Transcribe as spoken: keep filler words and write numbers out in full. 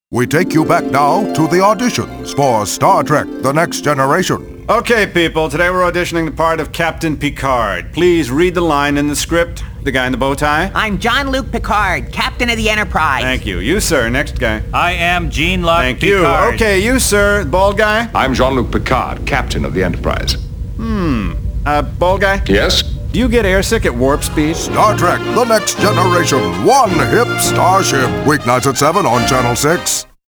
We take you back now to the auditions for Star Trek The Next Generation. Okay, people, today we're auditioning the part of Captain Picard. Please read the line in the script. The guy in the bow tie. I'm Jean-Luc Picard, Captain of the Enterprise. Thank you. You, sir. Next guy. I am Jean-Luc Thank Picard. you. Okay, you, sir. Bald guy. I'm Jean-Luc Picard, Captain of the Enterprise. Hmm. Uh, bald guy? Yes? Do you get airsick at warp speed? Star Trek The Next Generation. One hip starship. Weeknights at seven on Channel six.